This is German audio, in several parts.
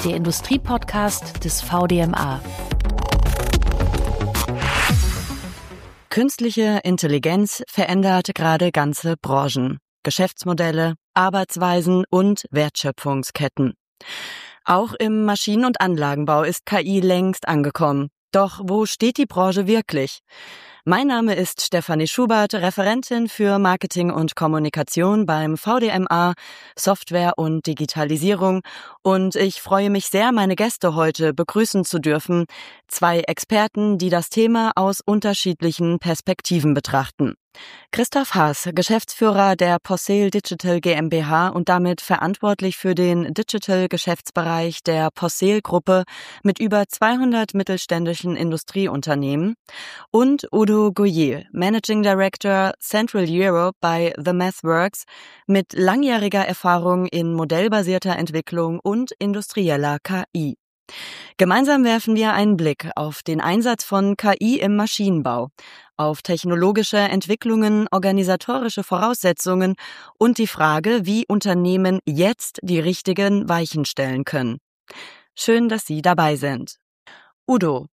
der Industrie-Podcast des VDMA. Künstliche Intelligenz verändert gerade ganze Branchen, Geschäftsmodelle, Arbeitsweisen und Wertschöpfungsketten. Auch im Maschinen- und Anlagenbau ist KI längst angekommen. Doch wo steht die Branche wirklich? Mein Name ist Stefanie Schubert, Referentin für Marketing und Kommunikation beim VDMA, Software und Digitalisierung, und ich freue mich sehr, meine Gäste heute begrüßen zu dürfen, 2 Experten, die das Thema aus unterschiedlichen Perspektiven betrachten. Christoph Haas, Geschäftsführer der Possel Digital GmbH und damit verantwortlich für den Digital-Geschäftsbereich der Possel-Gruppe mit über 200 mittelständischen Industrieunternehmen, und Udo Goyer, Managing Director Central Europe bei The MathWorks mit langjähriger Erfahrung in modellbasierter Entwicklung und industrieller KI. Gemeinsam werfen wir einen Blick auf den Einsatz von KI im Maschinenbau, auf technologische Entwicklungen, organisatorische Voraussetzungen und die Frage, wie Unternehmen jetzt die richtigen Weichen stellen können. Schön, dass Sie dabei sind. Udo,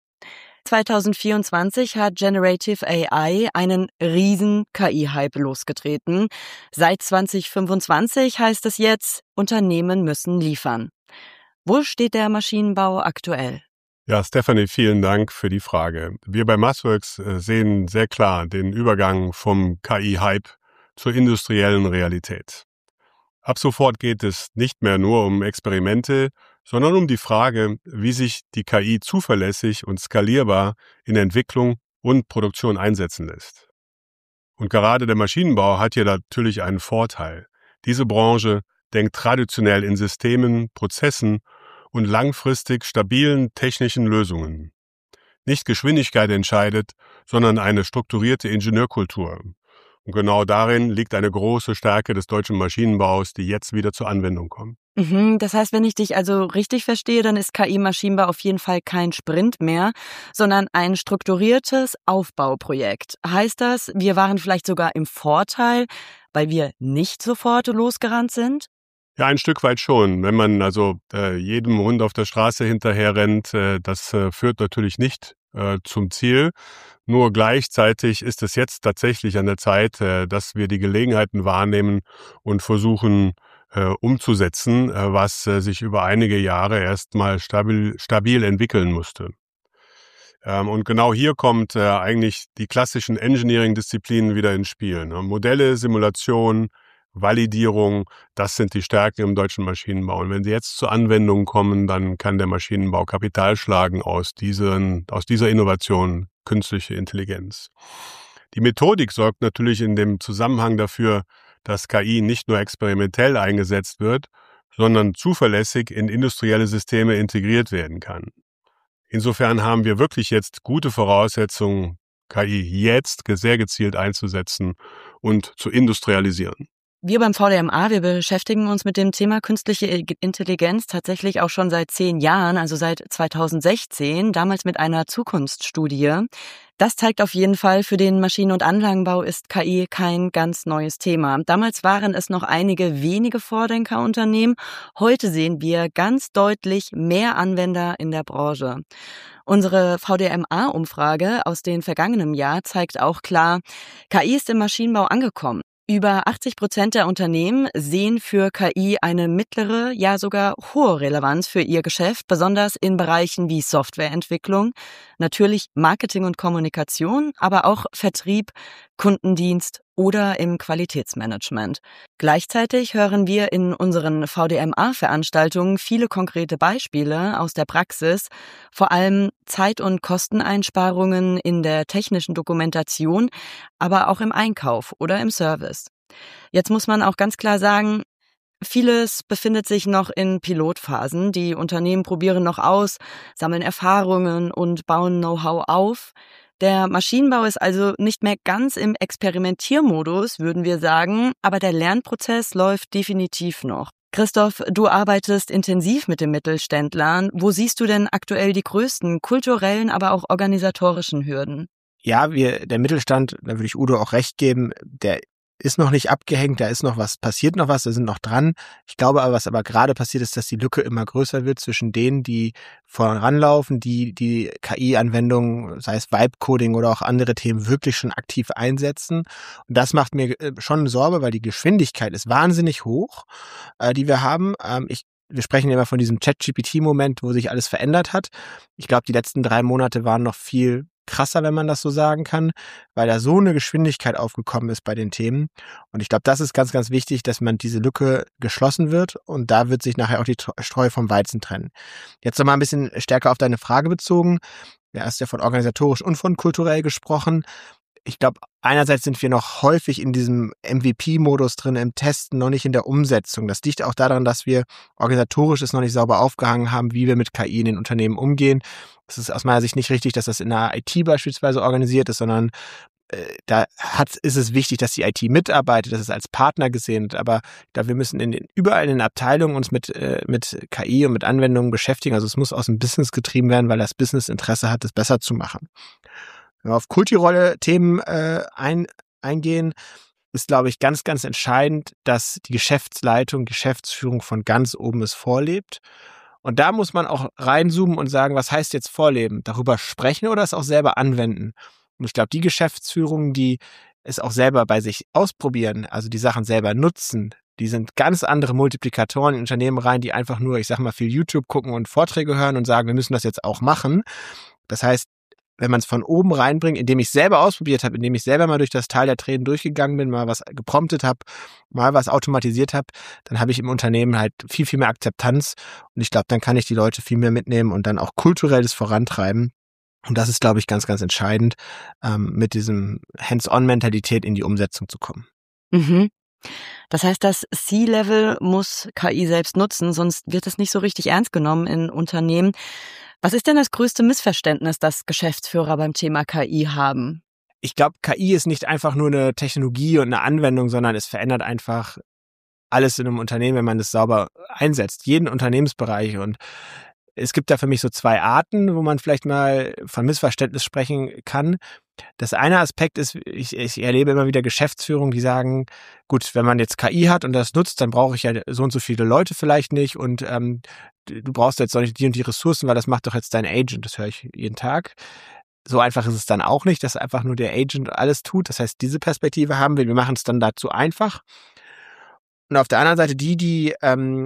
2024 hat Generative AI einen riesen KI-Hype losgetreten. Seit 2025 heißt es jetzt, Unternehmen müssen liefern. Wo steht der Maschinenbau aktuell? Ja, Stefanie, vielen Dank für die Frage. Wir bei MathWorks sehen sehr klar den Übergang vom KI-Hype zur industriellen Realität. Ab sofort geht es nicht mehr nur um Experimente, sondern um die Frage, wie sich die KI zuverlässig und skalierbar in Entwicklung und Produktion einsetzen lässt. Und gerade der Maschinenbau hat hier natürlich einen Vorteil. Diese Branche denkt traditionell in Systemen, Prozessen und langfristig stabilen technischen Lösungen. Nicht Geschwindigkeit entscheidet, sondern eine strukturierte Ingenieurkultur. Und genau darin liegt eine große Stärke des deutschen Maschinenbaus, die jetzt wieder zur Anwendung kommt. Das heißt, wenn ich dich also richtig verstehe, dann ist KI-Maschinenbau auf jeden Fall kein Sprint mehr, sondern ein strukturiertes Aufbauprojekt. Heißt das, wir waren vielleicht sogar im Vorteil, weil wir nicht sofort losgerannt sind? Ja, ein Stück weit schon. Wenn man also jedem Hund auf der Straße hinterher rennt, das führt natürlich nicht zum Ziel. Nur gleichzeitig ist es jetzt tatsächlich an der Zeit, dass wir die Gelegenheiten wahrnehmen und versuchen umzusetzen, was sich über einige Jahre erstmal stabil entwickeln musste. Und genau hier kommt eigentlich die klassischen Engineering-Disziplinen wieder ins Spiel. Ne? Modelle, Simulation, Validierung, das sind die Stärken im deutschen Maschinenbau. Und wenn sie jetzt zur Anwendung kommen, dann kann der Maschinenbau Kapital schlagen aus dieser Innovation künstliche Intelligenz. Die Methodik sorgt natürlich in dem Zusammenhang dafür, dass KI nicht nur experimentell eingesetzt wird, sondern zuverlässig in industrielle Systeme integriert werden kann. Insofern haben wir wirklich jetzt gute Voraussetzungen, KI jetzt sehr gezielt einzusetzen und zu industrialisieren. Wir beim VDMA, wir beschäftigen uns mit dem Thema künstliche Intelligenz tatsächlich auch schon seit 10 Jahren, also seit 2016, damals mit einer Zukunftsstudie. Das zeigt auf jeden Fall, für den Maschinen- und Anlagenbau ist KI kein ganz neues Thema. Damals waren es noch einige wenige Vordenkerunternehmen. Heute sehen wir ganz deutlich mehr Anwender in der Branche. Unsere VDMA-Umfrage aus dem vergangenen Jahr zeigt auch klar, KI ist im Maschinenbau angekommen. Über 80% der Unternehmen sehen für KI eine mittlere, ja sogar hohe Relevanz für ihr Geschäft, besonders in Bereichen wie Softwareentwicklung, natürlich Marketing und Kommunikation, aber auch Vertrieb, Kundendienst oder im Qualitätsmanagement. Gleichzeitig hören wir in unseren VDMA-Veranstaltungen viele konkrete Beispiele aus der Praxis, vor allem Zeit- und Kosteneinsparungen in der technischen Dokumentation, aber auch im Einkauf oder im Service. Jetzt muss man auch ganz klar sagen, vieles befindet sich noch in Pilotphasen. Die Unternehmen probieren noch aus, sammeln Erfahrungen und bauen Know-how auf. Der Maschinenbau ist also nicht mehr ganz im Experimentiermodus, würden wir sagen, aber der Lernprozess läuft definitiv noch. Christoph, du arbeitest intensiv mit den Mittelständlern. Wo siehst du denn aktuell die größten kulturellen, aber auch organisatorischen Hürden? Ja, der Mittelstand, da würde ich Udo auch recht geben, der ist noch nicht abgehängt, da ist noch was, passiert noch was, da sind noch dran. Ich glaube aber, was aber gerade passiert ist, dass die Lücke immer größer wird zwischen denen, die voranlaufen, die KI-Anwendungen, sei es Vibe-Coding oder auch andere Themen, wirklich schon aktiv einsetzen. Und das macht mir schon Sorge, weil die Geschwindigkeit ist wahnsinnig hoch, die wir haben. Wir sprechen immer von diesem ChatGPT-Moment, wo sich alles verändert hat. Ich glaube, die letzten 3 Monate waren noch viel krasser, wenn man das so sagen kann, weil da so eine Geschwindigkeit aufgekommen ist bei den Themen. Und ich glaube, das ist ganz, ganz wichtig, dass man diese Lücke geschlossen wird und da wird sich nachher auch die Spreu vom Weizen trennen. Jetzt nochmal ein bisschen stärker auf deine Frage bezogen. Du hast ja von organisatorisch und von kulturell gesprochen. Ich glaube, einerseits sind wir noch häufig in diesem MVP-Modus drin, im Testen, noch nicht in der Umsetzung. Das liegt auch daran, dass wir organisatorisch es noch nicht sauber aufgehangen haben, wie wir mit KI in den Unternehmen umgehen. Es ist aus meiner Sicht nicht richtig, dass das in der IT beispielsweise organisiert ist, sondern ist es wichtig, dass die IT mitarbeitet, dass es als Partner gesehen wird. Aber da wir müssen überall in den Abteilungen uns mit KI und mit Anwendungen beschäftigen. Also es muss aus dem Business getrieben werden, weil das Business Interesse hat, es besser zu machen. Wenn wir auf Kulturelle-Themen eingehen, ist, glaube ich, ganz, ganz entscheidend, dass die Geschäftsleitung, Geschäftsführung von ganz oben es vorlebt. Und da muss man auch reinzoomen und sagen, was heißt jetzt vorleben? Darüber sprechen oder es auch selber anwenden? Und ich glaube, die Geschäftsführungen, die es auch selber bei sich ausprobieren, also die Sachen selber nutzen, die sind ganz andere Multiplikatoren in Unternehmen rein, die einfach nur, ich sag mal, viel YouTube gucken und Vorträge hören und sagen, wir müssen das jetzt auch machen. Das heißt, wenn man es von oben reinbringt, indem ich selber ausprobiert habe, indem ich selber mal durch das Tal der Tränen durchgegangen bin, mal was gepromptet habe, mal was automatisiert habe, dann habe ich im Unternehmen halt viel, viel mehr Akzeptanz und ich glaube, dann kann ich die Leute viel mehr mitnehmen und dann auch kulturelles vorantreiben. Und das ist, glaube ich, ganz, ganz entscheidend, mit diesem Hands-on-Mentalität in die Umsetzung zu kommen. Mhm. Das heißt, das C-Level muss KI selbst nutzen, sonst wird es nicht so richtig ernst genommen in Unternehmen. Was ist denn das größte Missverständnis, das Geschäftsführer beim Thema KI haben? Ich glaube, KI ist nicht einfach nur eine Technologie und eine Anwendung, sondern es verändert einfach alles in einem Unternehmen, wenn man es sauber einsetzt. Jeden Unternehmensbereich. Und es gibt da für mich so 2 Arten, wo man vielleicht mal von Missverständnis sprechen kann. Das eine Aspekt ist, ich erlebe immer wieder Geschäftsführungen, die sagen, gut, wenn man jetzt KI hat und das nutzt, dann brauche ich ja so und so viele Leute vielleicht nicht und du brauchst jetzt doch nicht die und die Ressourcen, weil das macht doch jetzt dein Agent. Das höre ich jeden Tag. So einfach ist es dann auch nicht, dass einfach nur der Agent alles tut. Das heißt, diese Perspektive haben wir. Wir machen es dann dazu einfach. Und auf der anderen Seite die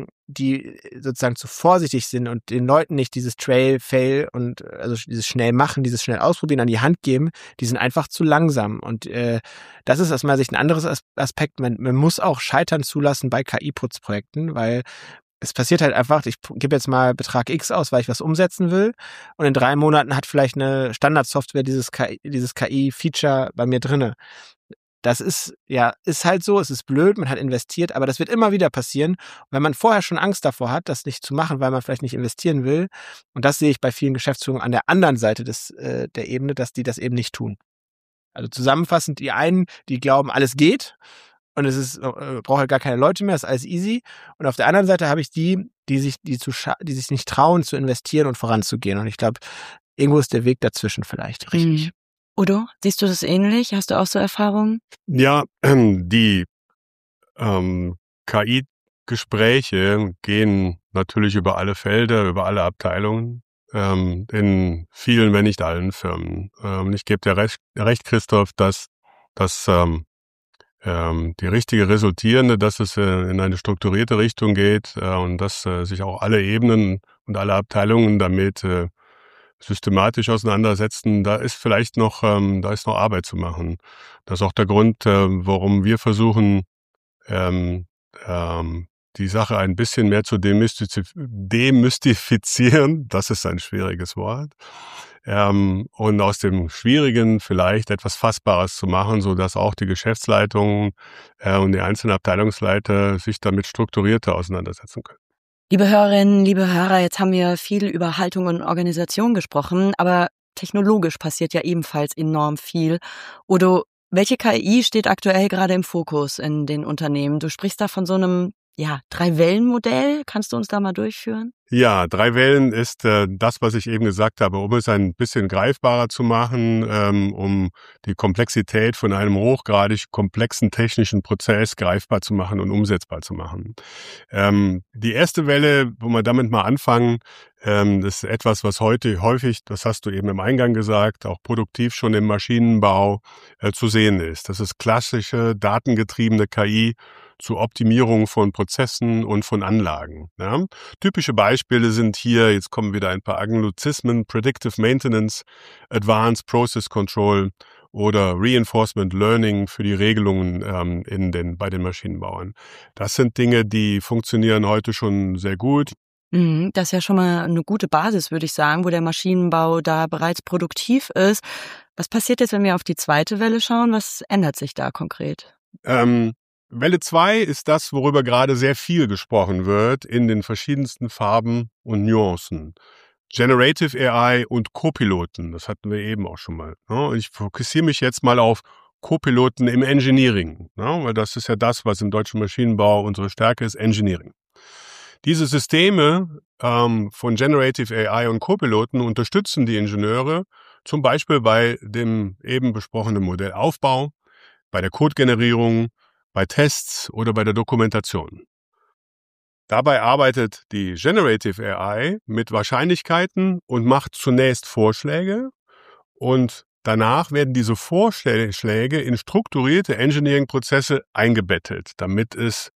sozusagen zu vorsichtig sind und den Leuten nicht dieses Trail, Fail und also dieses schnell machen, dieses schnell ausprobieren an die Hand geben, die sind einfach zu langsam. Und das ist aus meiner Sicht ein anderes Aspekt. Man muss auch Scheitern zulassen bei KI-Projekten, weil es passiert halt einfach, ich gebe jetzt mal Betrag X aus, weil ich was umsetzen will und in 3 Monaten hat vielleicht eine Standardsoftware dieses KI-Feature bei mir drinne. Das ist halt so, es ist blöd, man hat investiert, aber das wird immer wieder passieren. Und wenn man vorher schon Angst davor hat, das nicht zu machen, weil man vielleicht nicht investieren will, und das sehe ich bei vielen Geschäftsführungen an der anderen Seite der Ebene, dass die das eben nicht tun. Also zusammenfassend, die einen, die glauben, alles geht und braucht halt gar keine Leute mehr, ist alles easy. Und auf der anderen Seite habe ich die sich nicht trauen zu investieren und voranzugehen. Und ich glaube, irgendwo ist der Weg dazwischen vielleicht richtig. Mhm. Udo, siehst du das ähnlich? Hast du auch so Erfahrungen? Ja, die KI-Gespräche gehen natürlich über alle Felder, über alle Abteilungen, in vielen, wenn nicht allen Firmen. Ich gebe dir recht, Christoph, dass die richtige resultierende, dass es in eine strukturierte Richtung geht und dass sich auch alle Ebenen und alle Abteilungen damit systematisch auseinandersetzen, da ist noch Arbeit zu machen. Das ist auch der Grund, warum wir versuchen, die Sache ein bisschen mehr zu demystifizieren. Das ist ein schwieriges Wort. Und aus dem Schwierigen vielleicht etwas Fassbares zu machen, so dass auch die Geschäftsleitungen und die einzelnen Abteilungsleiter sich damit strukturierter auseinandersetzen können. Liebe Hörerinnen, liebe Hörer, jetzt haben wir viel über Haltung und Organisation gesprochen, aber technologisch passiert ja ebenfalls enorm viel. Udo, welche KI steht aktuell gerade im Fokus in den Unternehmen? Du sprichst da von so einem Drei-Wellen-Modell. Kannst du uns da mal durchführen? Ja, 3 Wellen ist das, was ich eben gesagt habe, um es ein bisschen greifbarer zu machen, um die Komplexität von einem hochgradig komplexen technischen Prozess greifbar zu machen und umsetzbar zu machen. Die erste Welle, wo wir damit mal anfangen, das ist etwas, was heute häufig, das hast du eben im Eingang gesagt, auch produktiv schon im Maschinenbau zu sehen ist. Das ist klassische datengetriebene KI zur Optimierung von Prozessen und von Anlagen. Ja. Typische Beispiele sind hier, jetzt kommen wieder ein paar Anglizismen, Predictive Maintenance, Advanced Process Control oder Reinforcement Learning für die Regelungen bei den Maschinenbauern. Das sind Dinge, die funktionieren heute schon sehr gut. Das ist ja schon mal eine gute Basis, würde ich sagen, wo der Maschinenbau da bereits produktiv ist. Was passiert jetzt, wenn wir auf die zweite Welle schauen? Was ändert sich da konkret? Welle 2 ist das, worüber gerade sehr viel gesprochen wird in den verschiedensten Farben und Nuancen. Generative AI und Copiloten, das hatten wir eben auch schon mal. Ich fokussiere mich jetzt mal auf Copiloten im Engineering, weil das ist ja das, was im deutschen Maschinenbau unsere Stärke ist, Engineering. Diese Systeme von Generative AI und Copiloten unterstützen die Ingenieure zum Beispiel bei dem eben besprochenen Modellaufbau, bei der Codegenerierung, bei Tests oder bei der Dokumentation. Dabei arbeitet die Generative AI mit Wahrscheinlichkeiten und macht zunächst Vorschläge und danach werden diese Vorschläge in strukturierte Engineering-Prozesse eingebettet, damit es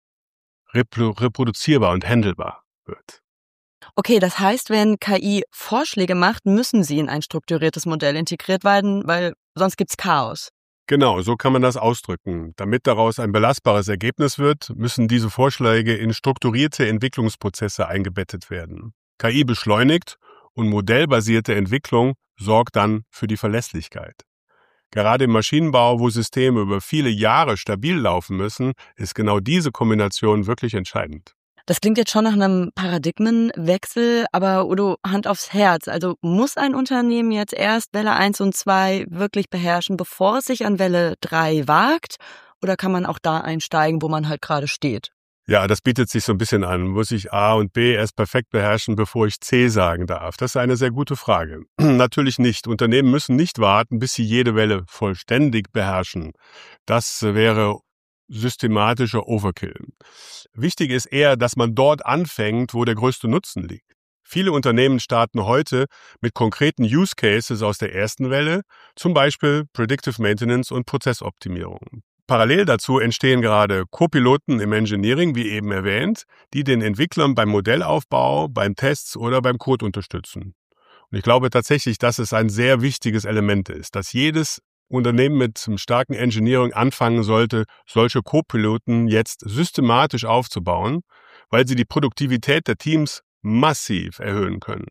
reproduzierbar und handelbar wird. Okay, das heißt, wenn KI Vorschläge macht, müssen sie in ein strukturiertes Modell integriert werden, weil sonst gibt's Chaos. Genau, so kann man das ausdrücken. Damit daraus ein belastbares Ergebnis wird, müssen diese Vorschläge in strukturierte Entwicklungsprozesse eingebettet werden. KI beschleunigt und modellbasierte Entwicklung sorgt dann für die Verlässlichkeit. Gerade im Maschinenbau, wo Systeme über viele Jahre stabil laufen müssen, ist genau diese Kombination wirklich entscheidend. Das klingt jetzt schon nach einem Paradigmenwechsel, aber Udo, Hand aufs Herz. Also muss ein Unternehmen jetzt erst Welle 1 und 2 wirklich beherrschen, bevor es sich an Welle 3 wagt? Oder kann man auch da einsteigen, wo man halt gerade steht? Ja, das bietet sich so ein bisschen an. Muss ich A und B erst perfekt beherrschen, bevor ich C sagen darf? Das ist eine sehr gute Frage. Natürlich nicht. Unternehmen müssen nicht warten, bis sie jede Welle vollständig beherrschen. Das wäre systematischer Overkill. Wichtig ist eher, dass man dort anfängt, wo der größte Nutzen liegt. Viele Unternehmen starten heute mit konkreten Use Cases aus der ersten Welle, zum Beispiel Predictive Maintenance und Prozessoptimierung. Parallel dazu entstehen gerade Copiloten im Engineering, wie eben erwähnt, die den Entwicklern beim Modellaufbau, beim Tests oder beim Code unterstützen. Und ich glaube tatsächlich, dass es ein sehr wichtiges Element ist, dass jedes Unternehmen mit einem starken Engineering anfangen sollte, solche Copiloten jetzt systematisch aufzubauen, weil sie die Produktivität der Teams massiv erhöhen können.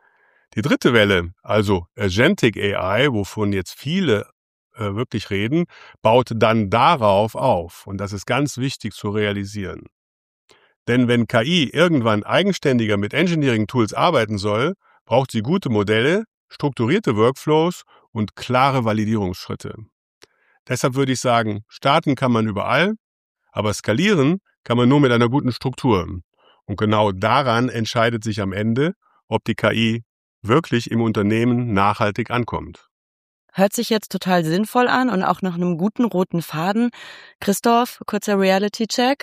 Die dritte Welle, also Agentic AI, wovon jetzt viele wirklich reden, baut dann darauf auf. Und das ist ganz wichtig zu realisieren. Denn wenn KI irgendwann eigenständiger mit Engineering-Tools arbeiten soll, braucht sie gute Modelle, strukturierte Workflows und klare Validierungsschritte. Deshalb würde ich sagen, starten kann man überall, aber skalieren kann man nur mit einer guten Struktur. Und genau daran entscheidet sich am Ende, ob die KI wirklich im Unternehmen nachhaltig ankommt. Hört sich jetzt total sinnvoll an und auch nach einem guten roten Faden. Christoph, kurzer Reality-Check.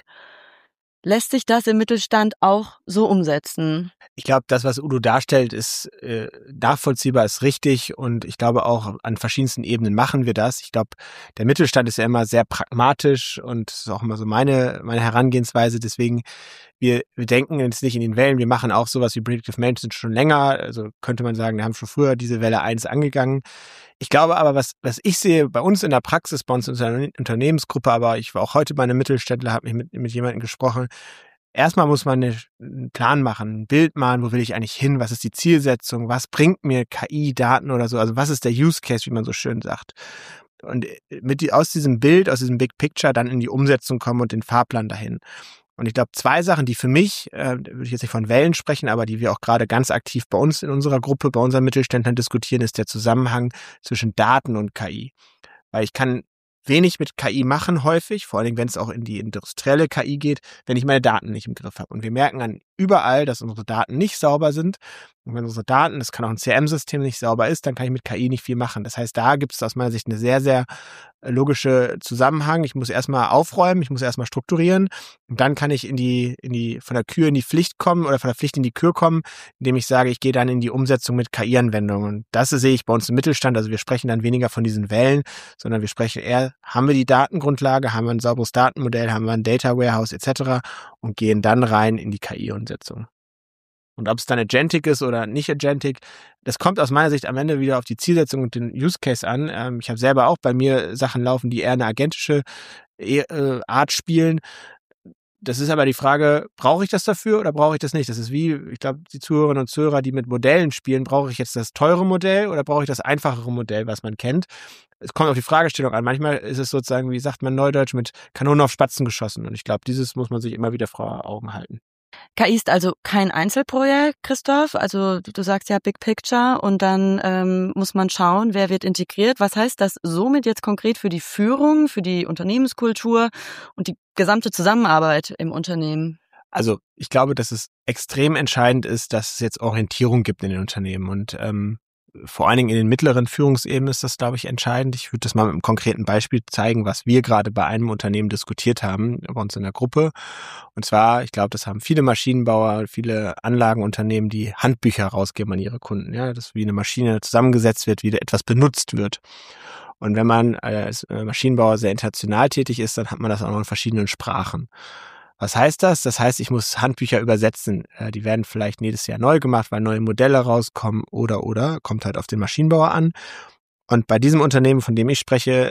Lässt sich das im Mittelstand auch so umsetzen? Ich glaube, das, was Udo darstellt, ist nachvollziehbar, ist richtig und ich glaube auch an verschiedensten Ebenen machen wir das. Ich glaube, der Mittelstand ist ja immer sehr pragmatisch und das ist auch immer so meine Herangehensweise. Deswegen, wir denken jetzt nicht in den Wellen, wir machen auch sowas wie Predictive Maintenance schon länger. Also könnte man sagen, wir haben schon früher diese Welle 1 angegangen. Ich glaube aber, was ich sehe bei uns in der Praxis, bei uns in unserer Unternehmensgruppe, aber ich war auch heute bei einem Mittelständler, habe mich mit jemandem gesprochen. Erstmal muss man einen Plan machen, ein Bild malen, wo will ich eigentlich hin, was ist die Zielsetzung, was bringt mir KI-Daten oder so, also was ist der Use Case, wie man so schön sagt. Und aus diesem Bild, aus diesem Big Picture dann in die Umsetzung kommen und den Fahrplan dahin. Und ich glaube, 2 Sachen, die für mich, würde ich jetzt nicht von Wellen sprechen, aber die wir auch gerade ganz aktiv bei uns in unserer Gruppe, bei unseren Mittelständlern diskutieren, ist der Zusammenhang zwischen Daten und KI. Weil ich kann wenig mit KI machen häufig, vor allen Dingen, wenn es auch in die industrielle KI geht, wenn ich meine Daten nicht im Griff habe. Und wir merken an überall, dass unsere Daten nicht sauber sind. Und wenn unsere Daten, das kann auch ein CRM-System nicht sauber ist, dann kann ich mit KI nicht viel machen. Das heißt, da gibt es aus meiner Sicht eine sehr, sehr logische Zusammenhang. Ich muss erstmal aufräumen, ich muss erstmal strukturieren und dann kann ich von der Kür in die Pflicht kommen oder von der Pflicht in die Kür kommen, indem ich sage, ich gehe dann in die Umsetzung mit KI-Anwendungen. Und das sehe ich bei uns im Mittelstand. Also wir sprechen dann weniger von diesen Wellen, sondern wir sprechen eher, haben wir die Datengrundlage, haben wir ein sauberes Datenmodell, haben wir ein Data Warehouse etc. und gehen dann rein in die KI-Umsetzung. Und ob es dann Agentic ist oder nicht Agentic, das kommt aus meiner Sicht am Ende wieder auf die Zielsetzung und den Use Case an. Ich habe selber auch bei mir Sachen laufen, die eher eine agentische Art spielen. Das ist aber die Frage, brauche ich das dafür oder brauche ich das nicht? Das ist wie, ich glaube, die Zuhörerinnen und Zuhörer, die mit Modellen spielen, brauche ich jetzt das teure Modell oder brauche ich das einfachere Modell, was man kennt? Es kommt auf die Fragestellung an. Manchmal ist es sozusagen, wie sagt man neudeutsch, mit Kanonen auf Spatzen geschossen. Und ich glaube, dieses muss man sich immer wieder vor Augen halten. KI ist also kein Einzelprojekt, Christoph. Also du sagst ja Big Picture und dann muss man schauen, wer wird integriert. Was heißt das somit jetzt konkret für die Führung, für die Unternehmenskultur und die gesamte Zusammenarbeit im Unternehmen? Also ich glaube, dass es extrem entscheidend ist, dass es jetzt Orientierung gibt in den Unternehmen und vor allen Dingen in den mittleren Führungsebenen ist das, glaube ich, entscheidend. Ich würde das mal mit einem konkreten Beispiel zeigen, was wir gerade bei einem Unternehmen diskutiert haben, bei uns in der Gruppe. Und zwar, ich glaube, das haben viele Maschinenbauer, viele Anlagenunternehmen, die Handbücher rausgeben an ihre Kunden. Ja, dass wie eine Maschine zusammengesetzt wird, wie etwas benutzt wird. Und wenn man als Maschinenbauer sehr international tätig ist, dann hat man das auch noch in verschiedenen Sprachen. Was heißt das? Das heißt, ich muss Handbücher übersetzen. Die werden vielleicht jedes Jahr neu gemacht, weil neue Modelle rauskommen oder, kommt halt auf den Maschinenbauer an. Und bei diesem Unternehmen, von dem ich spreche,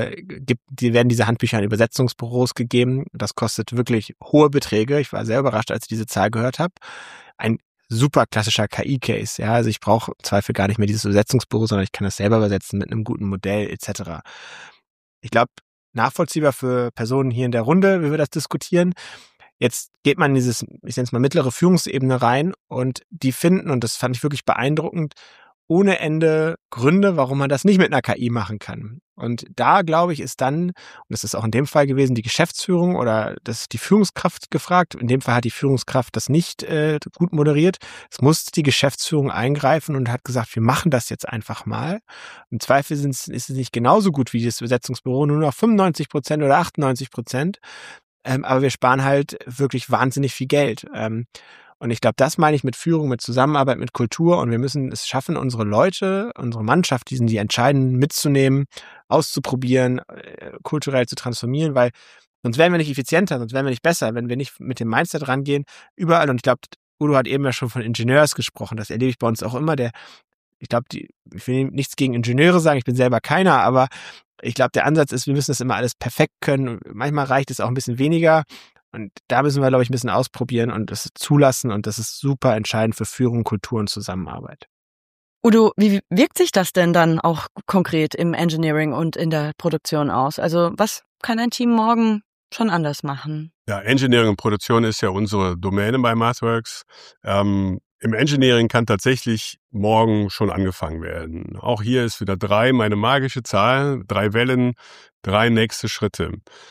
werden diese Handbücher an Übersetzungsbüros gegeben. Das kostet wirklich hohe Beträge. Ich war sehr überrascht, als ich diese Zahl gehört habe. Ein super klassischer KI-Case. Ja, also ich brauche im Zweifel gar nicht mehr dieses Übersetzungsbüro, sondern ich kann das selber übersetzen mit einem guten Modell etc. Ich glaube, nachvollziehbar für Personen hier in der Runde, wie wir das diskutieren. Jetzt geht man in dieses, ich nenne es mal mittlere Führungsebene rein und die finden, und das fand ich wirklich beeindruckend, ohne Ende Gründe, warum man das nicht mit einer KI machen kann. Und da, glaube ich, ist dann, und das ist auch in dem Fall gewesen, die Geschäftsführung oder das ist die Führungskraft gefragt. In dem Fall hat die Führungskraft das nicht gut moderiert. Es musste die Geschäftsführung eingreifen und hat gesagt, wir machen das jetzt einfach mal. Im Zweifel ist es nicht genauso gut wie das Übersetzungsbüro, nur noch 95% oder 98%. Aber wir sparen halt wirklich wahnsinnig viel Geld. Und ich glaube, das meine ich mit Führung, mit Zusammenarbeit, mit Kultur. Und wir müssen es schaffen, unsere Leute, unsere Mannschaft, die entscheiden, mitzunehmen, auszuprobieren, kulturell zu transformieren, weil sonst werden wir nicht effizienter, sonst werden wir nicht besser, wenn wir nicht mit dem Mindset rangehen. Überall, und ich glaube, Udo hat eben ja schon von Ingenieurs gesprochen, das erlebe ich bei uns auch immer. Ich will nichts gegen Ingenieure sagen, ich bin selber keiner, aber ich glaube, der Ansatz ist, wir müssen das immer alles perfekt können. Manchmal reicht es auch ein bisschen weniger. Und da müssen wir, glaube ich, ein bisschen ausprobieren und das zulassen. Und das ist super entscheidend für Führung, Kultur und Zusammenarbeit. Udo, wie wirkt sich das denn dann auch konkret im Engineering und in der Produktion aus? Also was kann ein Team morgen schon anders machen? Ja, Engineering und Produktion ist ja unsere Domäne bei MathWorks. Im Engineering kann tatsächlich morgen schon angefangen werden. Auch hier ist wieder 3 meine magische Zahl, 3 Wellen, 3 nächste Schritte.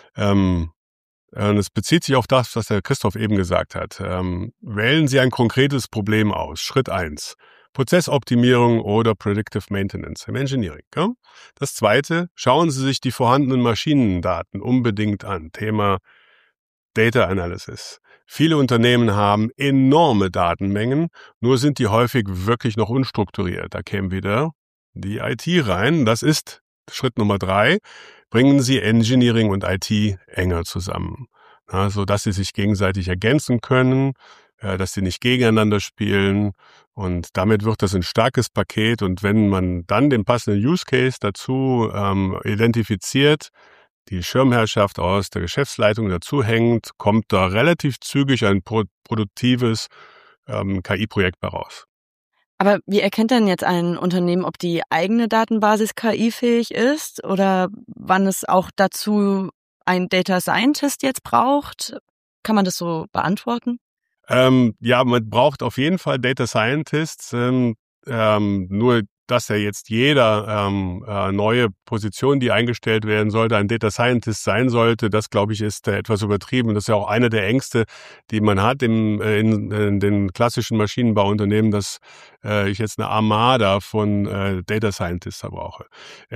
Und es bezieht sich auf das, was der Christoph eben gesagt hat. Wählen Sie ein konkretes Problem aus. Schritt 1. Prozessoptimierung oder Predictive Maintenance im Engineering. Ja? Das 2. Schauen Sie sich die vorhandenen Maschinendaten unbedingt an. Thema Data Analysis. Viele Unternehmen haben enorme Datenmengen, nur sind die häufig wirklich noch unstrukturiert. Da käme wieder die IT rein. Das ist Schritt Nummer 3. Bringen Sie Engineering und IT enger zusammen, sodass sie sich gegenseitig ergänzen können, dass sie nicht gegeneinander spielen. Und damit wird das ein starkes Paket. Und wenn man dann den passenden Use Case dazu identifiziert, die Schirmherrschaft aus der Geschäftsleitung dazu hängt, kommt da relativ zügig ein produktives KI-Projekt heraus. Aber wie erkennt denn jetzt ein Unternehmen, ob die eigene Datenbasis KI-fähig ist oder wann es auch dazu ein Data Scientist jetzt braucht? Kann man das so beantworten? Ja, man braucht auf jeden Fall Data Scientists. Nur dass ja jetzt jeder neue Position, die eingestellt werden sollte, ein Data Scientist sein sollte, das, glaube ich, ist etwas übertrieben. Das ist ja auch eine der Ängste, die man hat in den klassischen Maschinenbauunternehmen, dass ich jetzt eine Armada von Data Scientists brauche.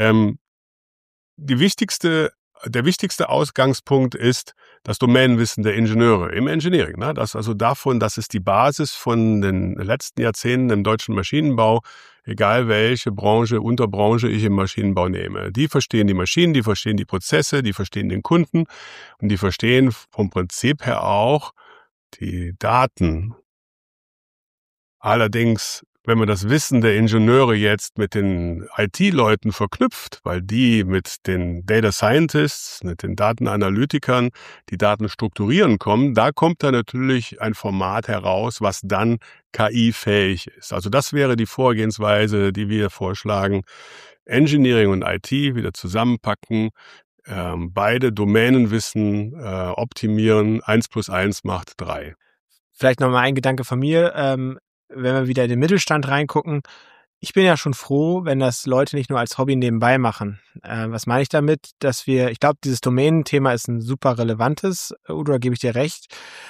Der wichtigste Ausgangspunkt ist das Domänenwissen der Ingenieure im Engineering. Ne? Das ist die Basis von den letzten Jahrzehnten im deutschen Maschinenbau, egal welche Branche, Unterbranche ich im Maschinenbau nehme. Die verstehen die Maschinen, die verstehen die Prozesse, die verstehen den Kunden und die verstehen vom Prinzip her auch die Daten. Allerdings, wenn man das Wissen der Ingenieure jetzt mit den IT-Leuten verknüpft, weil die mit den Data Scientists, mit den Datenanalytikern die Daten strukturieren kommen, da kommt dann natürlich ein Format heraus, was dann KI-fähig ist. Also das wäre die Vorgehensweise, die wir vorschlagen. Engineering und IT wieder zusammenpacken, beide Domänenwissen optimieren, 1 + 1 macht 3. Vielleicht nochmal ein Gedanke von mir, wenn wir wieder in den Mittelstand reingucken. Ich bin ja schon froh, wenn das Leute nicht nur als Hobby nebenbei machen. Was meine ich damit? Ich glaube, dieses Domänenthema ist ein super relevantes, Udo, da gebe ich dir recht.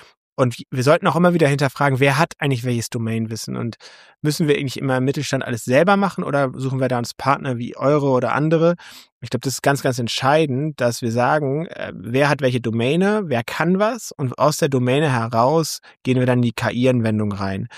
Und wir sollten auch immer wieder hinterfragen, wer hat eigentlich welches Domainwissen? Und müssen wir eigentlich immer im Mittelstand alles selber machen oder suchen wir da uns Partner wie eure oder andere? Ich glaube, das ist ganz, ganz entscheidend, dass wir sagen, wer hat welche Domäne, wer kann was und aus der Domäne heraus gehen wir dann in die KI-Anwendung rein.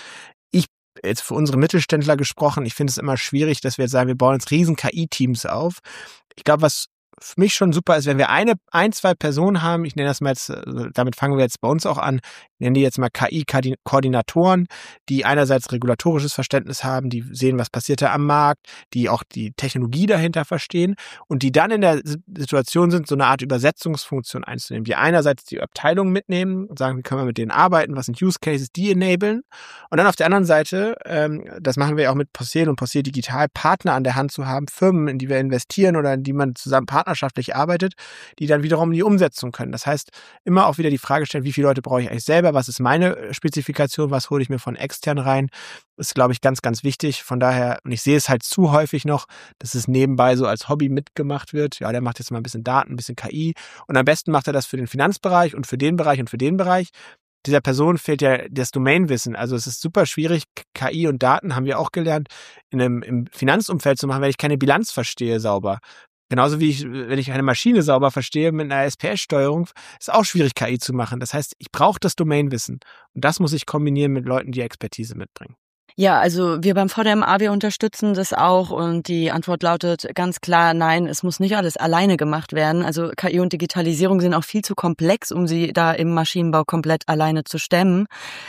Jetzt für unsere Mittelständler gesprochen, ich finde es immer schwierig, dass wir jetzt sagen, wir bauen jetzt riesen KI-Teams auf. Ich glaube, was für mich schon super ist, wenn wir zwei Personen haben, ich nenne das mal jetzt, damit fangen wir jetzt bei uns auch an, ich nenne die jetzt mal KI-Koordinatoren, die einerseits regulatorisches Verständnis haben, die sehen, was passiert da am Markt, die auch die Technologie dahinter verstehen und die dann in der Situation sind, so eine Art Übersetzungsfunktion einzunehmen, die einerseits die Abteilung mitnehmen und sagen, wie können wir mit denen arbeiten, was sind Use Cases, die enablen und dann auf der anderen Seite, das machen wir auch mit Possehl und Possehl Digital, Partner an der Hand zu haben, Firmen, in die wir investieren oder in die man zusammen partnerschaftlich arbeitet, die dann wiederum die Umsetzung können. Das heißt, immer auch wieder die Frage stellen, wie viele Leute brauche ich eigentlich selber, was ist meine Spezifikation, was hole ich mir von extern rein, ist, glaube ich, ganz, ganz wichtig. Von daher, und ich sehe es halt zu häufig noch, dass es nebenbei so als Hobby mitgemacht wird. Ja, der macht jetzt mal ein bisschen Daten, ein bisschen KI und am besten macht er das für den Finanzbereich und für den Bereich und für den Bereich. Dieser Person fehlt ja das Domainwissen. Also es ist super schwierig, KI und Daten, haben wir auch gelernt, im Finanzumfeld zu machen, wenn ich keine Bilanz verstehe sauber. Genauso wie wenn ich eine Maschine sauber verstehe mit einer SPS-Steuerung, ist auch schwierig, KI zu machen. Das heißt, ich brauche das Domainwissen. Und das muss ich kombinieren mit Leuten, die Expertise mitbringen. Ja, also wir beim VDMA, wir unterstützen das auch und die Antwort lautet ganz klar, nein, es muss nicht alles alleine gemacht werden. Also KI und Digitalisierung sind auch viel zu komplex, um sie da im Maschinenbau komplett alleine zu stemmen.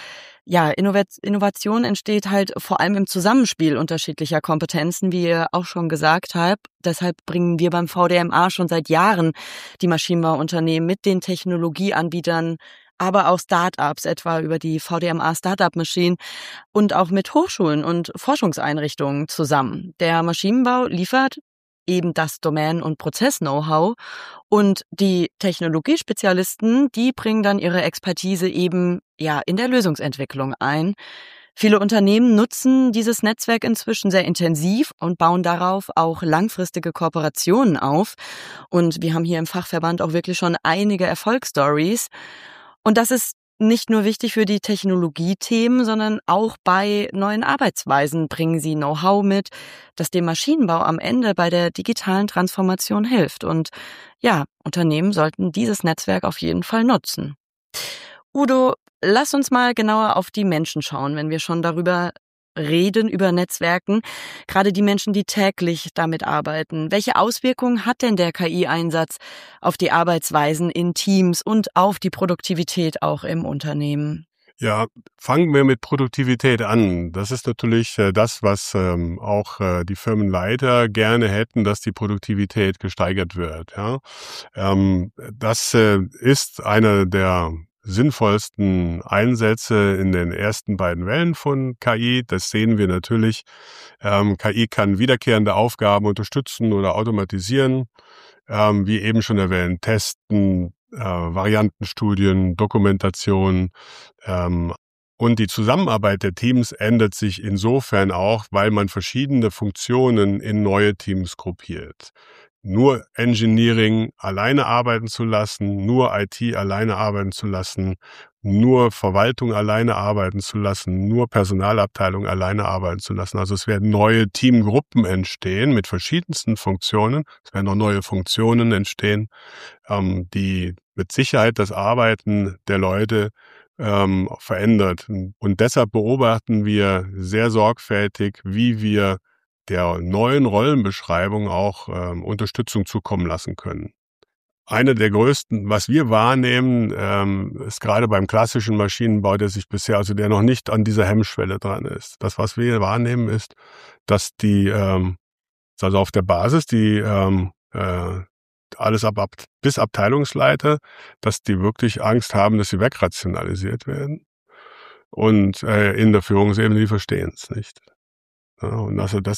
Ja, Innovation entsteht halt vor allem im Zusammenspiel unterschiedlicher Kompetenzen, wie ihr auch schon gesagt habt. Deshalb bringen wir beim VDMA schon seit Jahren die Maschinenbauunternehmen mit den Technologieanbietern, aber auch Startups, etwa über die VDMA Startup Machine und auch mit Hochschulen und Forschungseinrichtungen zusammen. Der Maschinenbau liefert eben das Domän- und Prozess-Know-how und die Technologiespezialisten, die bringen dann ihre Expertise eben in der Lösungsentwicklung ein. Viele Unternehmen nutzen dieses Netzwerk inzwischen sehr intensiv und bauen darauf auch langfristige Kooperationen auf. Und wir haben hier im Fachverband auch wirklich schon einige Erfolgsstories. Und das ist nicht nur wichtig für die Technologiethemen, sondern auch bei neuen Arbeitsweisen bringen sie Know-how mit, das dem Maschinenbau am Ende bei der digitalen Transformation hilft. Und ja, Unternehmen sollten dieses Netzwerk auf jeden Fall nutzen. Udo, lass uns mal genauer auf die Menschen schauen, wenn wir schon darüber reden, über Netzwerken. Gerade die Menschen, die täglich damit arbeiten. Welche Auswirkungen hat denn der KI-Einsatz auf die Arbeitsweisen in Teams und auf die Produktivität auch im Unternehmen? Ja, fangen wir mit Produktivität an. Das ist natürlich das, was auch die Firmenleiter gerne hätten, dass die Produktivität gesteigert wird. Ja, das ist einer der sinnvollsten Einsätze in den ersten beiden Wellen von KI. Das sehen wir natürlich. KI kann wiederkehrende Aufgaben unterstützen oder automatisieren, wie eben schon erwähnt, testen, Variantenstudien, Dokumentation Und die Zusammenarbeit der Teams ändert sich insofern auch, weil man verschiedene Funktionen in neue Teams gruppiert. Nur Engineering alleine arbeiten zu lassen, nur IT alleine arbeiten zu lassen, nur Verwaltung alleine arbeiten zu lassen, nur Personalabteilung alleine arbeiten zu lassen. Also es werden neue Teamgruppen entstehen mit verschiedensten Funktionen. Es werden auch neue Funktionen entstehen, die mit Sicherheit das Arbeiten der Leute verändert. Und deshalb beobachten wir sehr sorgfältig, wie wir der neuen Rollenbeschreibung auch Unterstützung zukommen lassen können. Eine der größten, was wir wahrnehmen, ist gerade beim klassischen Maschinenbau, der noch nicht an dieser Hemmschwelle dran ist. Das, was wir wahrnehmen, ist, dass also auf der Basis, alles bis Abteilungsleiter, dass die wirklich Angst haben, dass sie wegrationalisiert werden. Und in der Führungsebene, die verstehen es nicht. Ja, und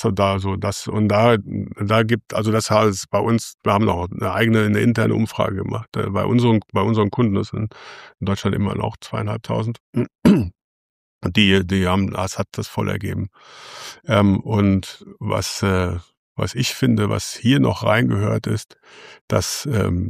da gibt, also das heißt bei uns, wir haben noch eine interne Umfrage gemacht, bei unseren Kunden, das sind in Deutschland immer noch 2.500. Das hat das voll ergeben. Und was ich finde, was hier noch reingehört, ist, dass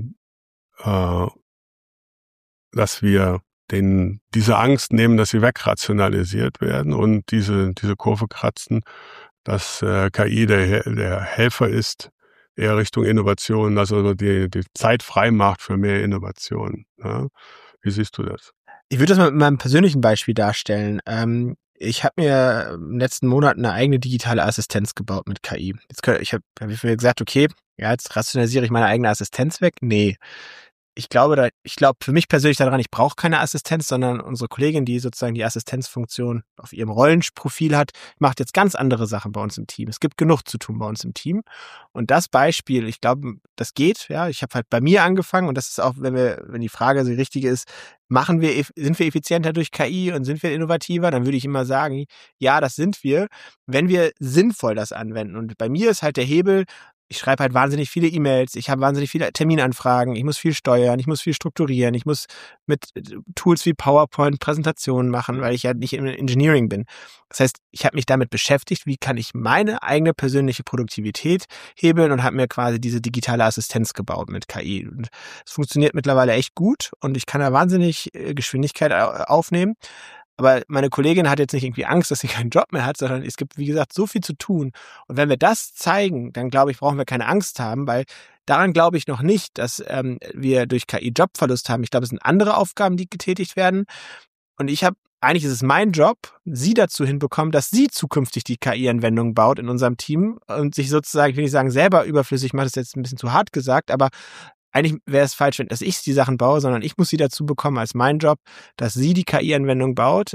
wir diese Angst nehmen, dass sie wegrationalisiert werden und diese Kurve kratzen, dass KI der Helfer ist, eher Richtung Innovation, also die Zeit frei macht für mehr Innovation. Ja? Wie siehst du das? Ich würde das mal mit meinem persönlichen Beispiel darstellen. Ich habe mir im letzten Monat eine eigene digitale Assistenz gebaut mit KI. Ich habe mir gesagt, okay, ja, jetzt rationalisiere ich meine eigene Assistenz weg. Nee. Ich glaube für mich persönlich daran, ich brauche keine Assistenz, sondern unsere Kollegin, die sozusagen die Assistenzfunktion auf ihrem Rollenprofil hat, macht jetzt ganz andere Sachen bei uns im Team. Es gibt genug zu tun bei uns im Team. Und das Beispiel, ich glaube, das geht. Ja, ich habe halt bei mir angefangen und das ist auch, wenn die Frage die richtige ist, sind wir effizienter durch KI und sind wir innovativer? Dann würde ich immer sagen, ja, das sind wir, wenn wir sinnvoll das anwenden. Und bei mir ist halt der Hebel, ich schreibe halt wahnsinnig viele E-Mails, ich habe wahnsinnig viele Terminanfragen, ich muss viel steuern, ich muss viel strukturieren, ich muss mit Tools wie PowerPoint Präsentationen machen, weil ich ja nicht im Engineering bin. Das heißt, ich habe mich damit beschäftigt, wie kann ich meine eigene persönliche Produktivität hebeln und habe mir quasi diese digitale Assistenz gebaut mit KI. Und es funktioniert mittlerweile echt gut und ich kann da wahnsinnig Geschwindigkeit aufnehmen. Aber meine Kollegin hat jetzt nicht irgendwie Angst, dass sie keinen Job mehr hat, sondern es gibt, wie gesagt, so viel zu tun. Und wenn wir das zeigen, dann glaube ich, brauchen wir keine Angst haben, weil daran glaube ich noch nicht, dass wir durch KI Jobverlust haben. Ich glaube, es sind andere Aufgaben, die getätigt werden. Und eigentlich ist es mein Job, sie dazu hinbekommen, dass sie zukünftig die KI-Anwendung baut in unserem Team und sich sozusagen, ich will nicht sagen selber überflüssig macht, das ist jetzt ein bisschen zu hart gesagt, aber eigentlich wäre es falsch, dass ich die Sachen baue, sondern ich muss sie dazu bekommen als mein Job, dass sie die KI-Anwendung baut,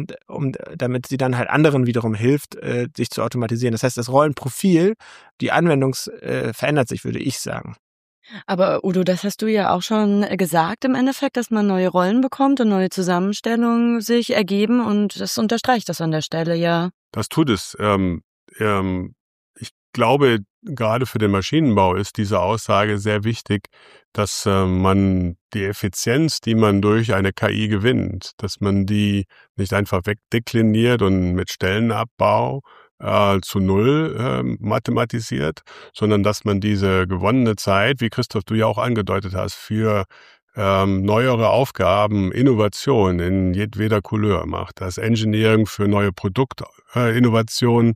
damit sie dann halt anderen wiederum hilft, sich zu automatisieren. Das heißt, das Rollenprofil, die Anwendung verändert sich, würde ich sagen. Aber Udo, das hast du ja auch schon gesagt im Endeffekt, dass man neue Rollen bekommt und neue Zusammenstellungen sich ergeben und das unterstreicht das an der Stelle, ja. Das tut es. Ich glaube, gerade für den Maschinenbau ist diese Aussage sehr wichtig, dass man die Effizienz, die man durch eine KI gewinnt, dass man die nicht einfach wegdekliniert und mit Stellenabbau zu null mathematisiert, sondern dass man diese gewonnene Zeit, wie Christoph du ja auch angedeutet hast, für neuere Aufgaben, Innovation in jedweder Couleur macht. Das Engineering für neue Produktinnovationen,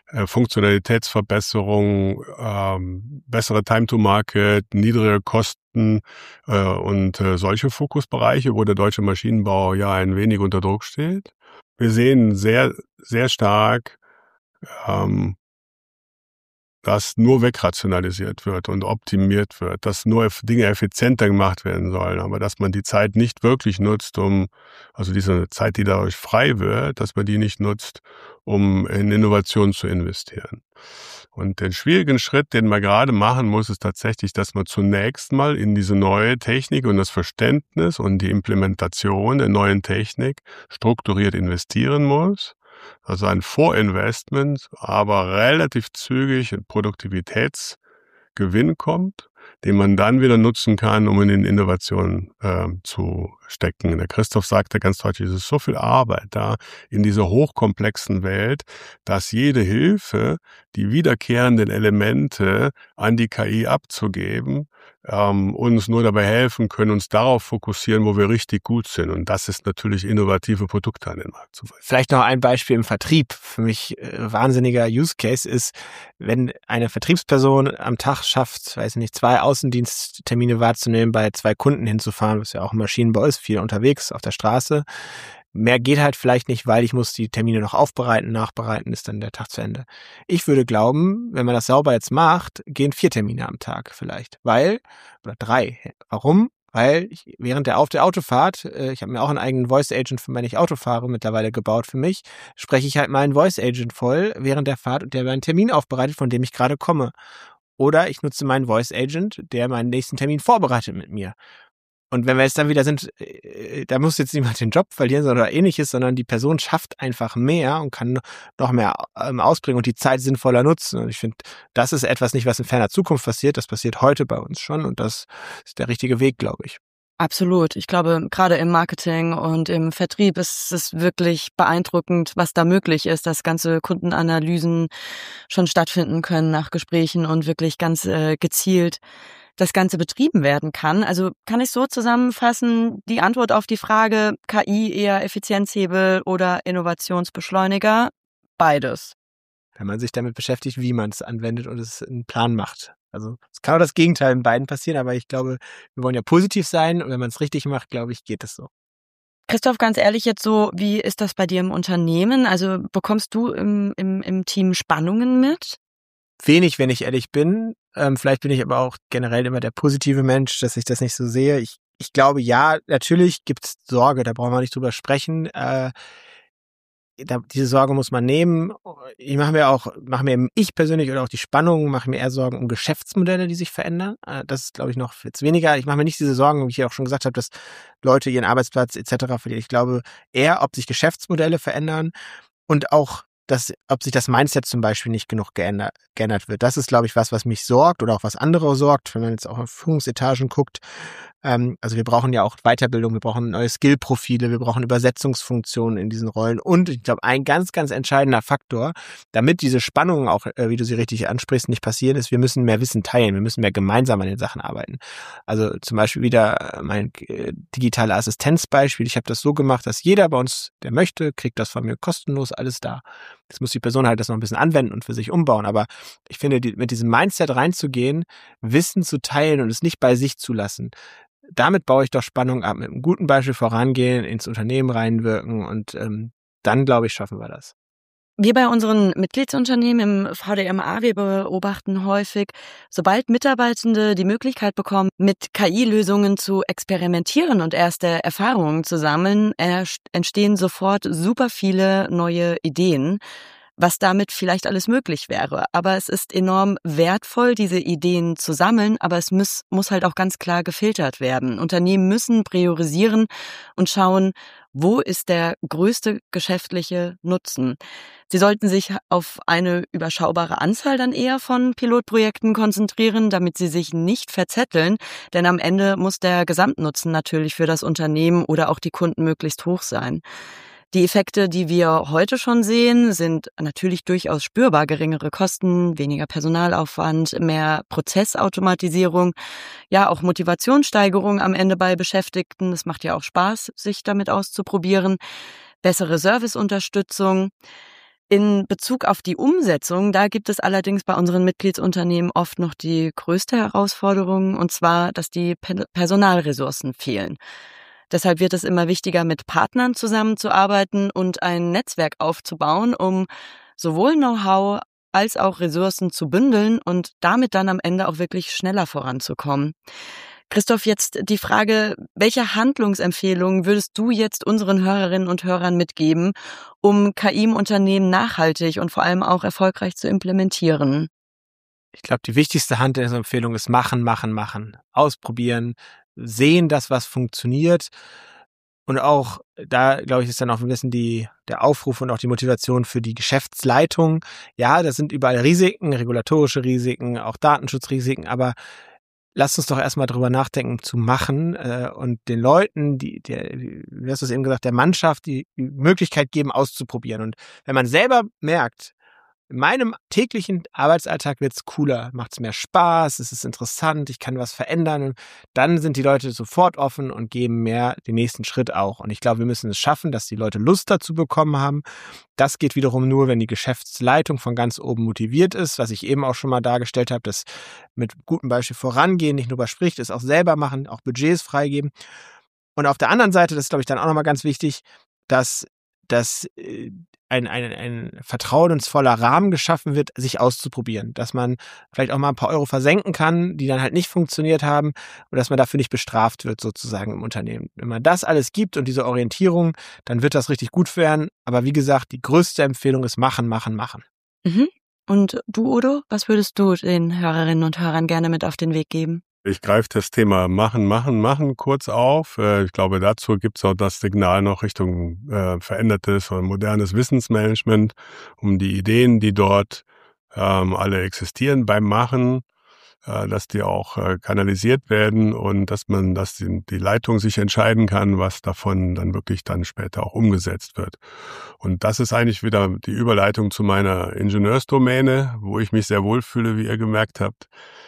Funktionalitätsverbesserung, bessere Time to Market, niedrige Kosten und solche Fokusbereiche, wo der deutsche Maschinenbau ja ein wenig unter Druck steht. Wir sehen sehr, sehr stark, dass nur wegrationalisiert wird und optimiert wird, dass nur Dinge effizienter gemacht werden sollen, aber dass man die Zeit nicht wirklich nutzt, also diese Zeit, die dadurch frei wird, dass man die nicht nutzt, um in Innovation zu investieren. Und den schwierigen Schritt, den man gerade machen muss, ist tatsächlich, dass man zunächst mal in diese neue Technik und das Verständnis und die Implementation der neuen Technik strukturiert investieren muss. Also ein Vorinvestment, aber relativ zügig in Produktivitätsgewinn kommt. den man dann wieder nutzen kann, um in Innovationen zu stecken. Der Christoph sagte ganz deutlich, es ist so viel Arbeit da in dieser hochkomplexen Welt, dass jede Hilfe, die wiederkehrenden Elemente an die KI abzugeben, uns nur dabei helfen können, uns darauf fokussieren, wo wir richtig gut sind. Und das ist natürlich innovative Produkte an den Markt zu bringen. Vielleicht noch ein Beispiel im Vertrieb. Für mich wahnsinniger Use Case ist, wenn eine Vertriebsperson am Tag schafft, weiß nicht, 2 Außendiensttermine wahrzunehmen, bei 2 Kunden hinzufahren, was ja auch im Maschinenbau ist, viel unterwegs auf der Straße. Mehr geht halt vielleicht nicht, weil ich muss die Termine noch aufbereiten, nachbereiten, ist dann der Tag zu Ende. Ich würde glauben, wenn man das sauber jetzt macht, gehen 4 Termine am Tag vielleicht. Oder 3. Warum? Weil ich während der Autofahrt, ich habe mir auch einen eigenen Voice Agent, wenn ich Auto fahre, mittlerweile gebaut für mich, spreche ich halt meinen Voice Agent voll während der Fahrt und der meinen Termin aufbereitet, von dem ich gerade komme. Oder ich nutze meinen Voice Agent, der meinen nächsten Termin vorbereitet mit mir. Und wenn wir jetzt dann wieder sind, da muss jetzt niemand den Job verlieren oder ähnliches, sondern die Person schafft einfach mehr und kann noch mehr ausbringen und die Zeit sinnvoller nutzen. Und ich finde, das ist etwas nicht, was in ferner Zukunft passiert. Das passiert heute bei uns schon und das ist der richtige Weg, glaube ich. Absolut. Ich glaube, gerade im Marketing und im Vertrieb ist es wirklich beeindruckend, was da möglich ist, dass ganze Kundenanalysen schon stattfinden können nach Gesprächen und wirklich ganz gezielt das Ganze betrieben werden kann. Also kann ich so zusammenfassen, die Antwort auf die Frage, KI eher Effizienzhebel oder Innovationsbeschleuniger? Beides. Wenn man sich damit beschäftigt, wie man es anwendet und es einen Plan macht. Also es kann auch das Gegenteil in beiden passieren, aber ich glaube, wir wollen ja positiv sein und wenn man es richtig macht, glaube ich, geht es so. Christoph, ganz ehrlich jetzt so, wie ist das bei dir im Unternehmen? Also bekommst du im Team Spannungen mit? Wenig, wenn ich ehrlich bin. Vielleicht bin ich aber auch generell immer der positive Mensch, dass ich das nicht so sehe. Ich glaube, ja, natürlich gibt es Sorge, da brauchen wir nicht drüber sprechen. Diese Sorge muss man nehmen. Ich persönlich oder auch die Spannung, mache mir eher Sorgen um Geschäftsmodelle, die sich verändern. Das ist, glaube ich, noch jetzt weniger. Ich mache mir nicht diese Sorgen, wie ich ja auch schon gesagt habe, dass Leute ihren Arbeitsplatz etc. verlieren. Ich glaube eher, ob sich Geschäftsmodelle verändern und auch ob sich das Mindset zum Beispiel nicht genug geändert wird. Das ist, glaube ich, was mich sorgt oder auch was andere sorgt, wenn man jetzt auch auf Führungsetagen guckt. Also wir brauchen ja auch Weiterbildung, wir brauchen neue Skillprofile, wir brauchen Übersetzungsfunktionen in diesen Rollen und ich glaube, ein ganz, ganz entscheidender Faktor, damit diese Spannungen auch, wie du sie richtig ansprichst, nicht passieren, ist, wir müssen mehr Wissen teilen, wir müssen mehr gemeinsam an den Sachen arbeiten. Also zum Beispiel wieder mein digitale Assistenzbeispiel. Ich habe das so gemacht, dass jeder bei uns, der möchte, kriegt das von mir kostenlos, alles da. Jetzt muss die Person halt das noch ein bisschen anwenden und für sich umbauen. Aber ich finde, mit diesem Mindset reinzugehen, Wissen zu teilen und es nicht bei sich zu lassen, damit baue ich doch Spannung ab. Mit einem guten Beispiel vorangehen, ins Unternehmen reinwirken und dann, glaube ich, schaffen wir das. Wir bei unseren Mitgliedsunternehmen im VDMA, wir beobachten häufig, sobald Mitarbeitende die Möglichkeit bekommen, mit KI-Lösungen zu experimentieren und erste Erfahrungen zu sammeln, entstehen sofort super viele neue Ideen, was damit vielleicht alles möglich wäre. Aber es ist enorm wertvoll, diese Ideen zu sammeln, aber es muss halt auch ganz klar gefiltert werden. Unternehmen müssen priorisieren und schauen, wo ist der größte geschäftliche Nutzen. Sie sollten sich auf eine überschaubare Anzahl dann eher von Pilotprojekten konzentrieren, damit sie sich nicht verzetteln, denn am Ende muss der Gesamtnutzen natürlich für das Unternehmen oder auch die Kunden möglichst hoch sein. Die Effekte, die wir heute schon sehen, sind natürlich durchaus spürbar. Geringere Kosten, weniger Personalaufwand, mehr Prozessautomatisierung, ja auch Motivationssteigerung am Ende bei Beschäftigten. Es macht ja auch Spaß, sich damit auszuprobieren. Bessere Serviceunterstützung. In Bezug auf die Umsetzung, da gibt es allerdings bei unseren Mitgliedsunternehmen oft noch die größte Herausforderung, und zwar, dass die Personalressourcen fehlen. Deshalb wird es immer wichtiger, mit Partnern zusammenzuarbeiten und ein Netzwerk aufzubauen, um sowohl Know-how als auch Ressourcen zu bündeln und damit dann am Ende auch wirklich schneller voranzukommen. Christoph, jetzt die Frage, welche Handlungsempfehlungen würdest du jetzt unseren Hörerinnen und Hörern mitgeben, um KI im Unternehmen nachhaltig und vor allem auch erfolgreich zu implementieren? Ich glaube, die wichtigste Handlungsempfehlung ist machen. Ausprobieren, sehen, dass was funktioniert. Und auch da, glaube ich, ist dann auch ein bisschen der Aufruf und auch die Motivation für die Geschäftsleitung. Ja, das sind überall Risiken, regulatorische Risiken, auch Datenschutzrisiken, aber lasst uns doch erstmal drüber nachdenken zu machen und den Leuten, wie hast du es eben gesagt, der Mannschaft die Möglichkeit geben, auszuprobieren. Und wenn man selber merkt, in meinem täglichen Arbeitsalltag wird's cooler, macht's mehr Spaß, es ist interessant, ich kann was verändern und dann sind die Leute sofort offen und geben mehr den nächsten Schritt auch. Und ich glaube, wir müssen es schaffen, dass die Leute Lust dazu bekommen haben. Das geht wiederum nur, wenn die Geschäftsleitung von ganz oben motiviert ist, was ich eben auch schon mal dargestellt habe, das mit gutem Beispiel vorangehen, nicht nur überspricht, es auch selber machen, auch Budgets freigeben. Und auf der anderen Seite, das ist glaube ich dann auch nochmal ganz wichtig, dass ein vertrauensvoller Rahmen geschaffen wird, sich auszuprobieren. Dass man vielleicht auch mal ein paar Euro versenken kann, die dann halt nicht funktioniert haben und dass man dafür nicht bestraft wird sozusagen im Unternehmen. Wenn man das alles gibt und diese Orientierung, dann wird das richtig gut werden. Aber wie gesagt, die größte Empfehlung ist machen, machen, machen. Mhm. Und du, Udo, was würdest du den Hörerinnen und Hörern gerne mit auf den Weg geben? Ich greife das Thema machen kurz auf. Ich glaube, dazu gibt es auch das Signal noch Richtung verändertes oder modernes Wissensmanagement, um die Ideen, die dort alle existieren beim Machen, dass die auch kanalisiert werden und dass die Leitung sich entscheiden kann, was davon dann wirklich dann später auch umgesetzt wird. Und das ist eigentlich wieder die Überleitung zu meiner Ingenieursdomäne, wo ich mich sehr wohlfühle, wie ihr gemerkt habt.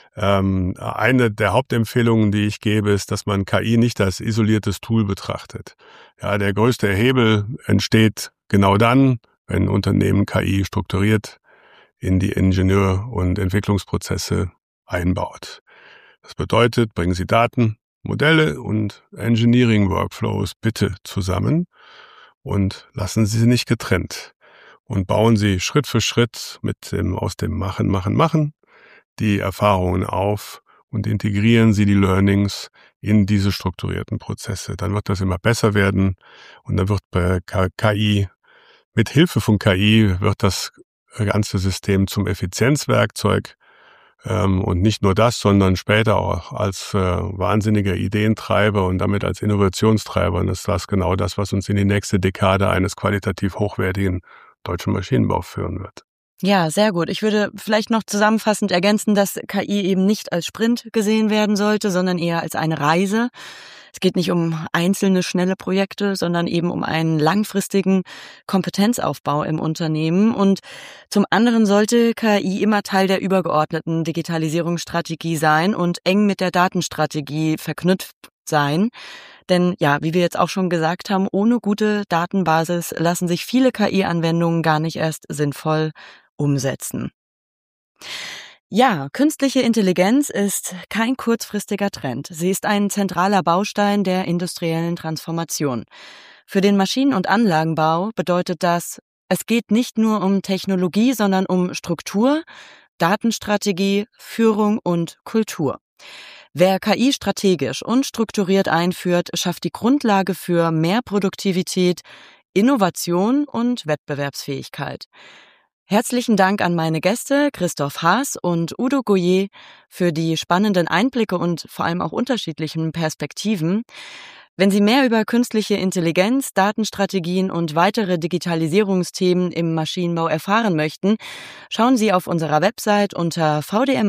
Eine der Hauptempfehlungen, die ich gebe, ist, dass man KI nicht als isoliertes Tool betrachtet. Ja, der größte Hebel entsteht genau dann, wenn Unternehmen KI strukturiert in die Ingenieur- und Entwicklungsprozesse einbaut. Das bedeutet, bringen Sie Daten, Modelle und Engineering-Workflows bitte zusammen und lassen Sie sie nicht getrennt und bauen Sie Schritt für Schritt aus dem Machen die Erfahrungen auf und integrieren Sie die Learnings in diese strukturierten Prozesse. Dann wird das immer besser werden und dann wird bei KI, mit Hilfe von KI, wird das ganze System zum Effizienzwerkzeug und nicht nur das, sondern später auch als wahnsinniger Ideentreiber und damit als Innovationstreiber. Und das ist genau das, was uns in die nächste Dekade eines qualitativ hochwertigen deutschen Maschinenbaus führen wird. Ja, sehr gut. Ich würde vielleicht noch zusammenfassend ergänzen, dass KI eben nicht als Sprint gesehen werden sollte, sondern eher als eine Reise. Es geht nicht um einzelne schnelle Projekte, sondern eben um einen langfristigen Kompetenzaufbau im Unternehmen. Und zum anderen sollte KI immer Teil der übergeordneten Digitalisierungsstrategie sein und eng mit der Datenstrategie verknüpft sein. Denn ja, wie wir jetzt auch schon gesagt haben, ohne gute Datenbasis lassen sich viele KI-Anwendungen gar nicht erst sinnvoll umsetzen. Ja, künstliche Intelligenz ist kein kurzfristiger Trend. Sie ist ein zentraler Baustein der industriellen Transformation. Für den Maschinen- und Anlagenbau bedeutet das, es geht nicht nur um Technologie, sondern um Struktur, Datenstrategie, Führung und Kultur. Wer KI strategisch und strukturiert einführt, schafft die Grundlage für mehr Produktivität, Innovation und Wettbewerbsfähigkeit. Herzlichen Dank an meine Gäste Christoph Haas und Udo Goyer für die spannenden Einblicke und vor allem auch unterschiedlichen Perspektiven. Wenn Sie mehr über künstliche Intelligenz, Datenstrategien und weitere Digitalisierungsthemen im Maschinenbau erfahren möchten, schauen Sie auf unserer Website unter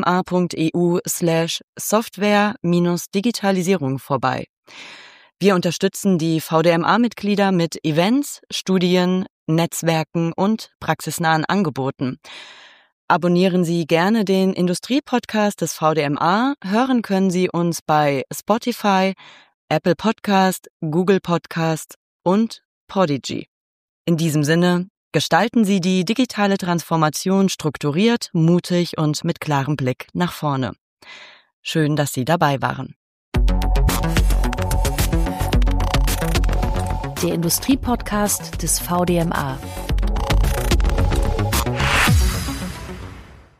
vdma.eu/software-digitalisierung vorbei. Wir unterstützen die VDMA-Mitglieder mit Events, Studien, Netzwerken und praxisnahen Angeboten. Abonnieren Sie gerne den Industrie-Podcast des VDMA. Hören können Sie uns bei Spotify, Apple Podcast, Google Podcast und Podigy. In diesem Sinne, gestalten Sie die digitale Transformation strukturiert, mutig und mit klarem Blick nach vorne. Schön, dass Sie dabei waren. Der Industrie-Podcast des VDMA.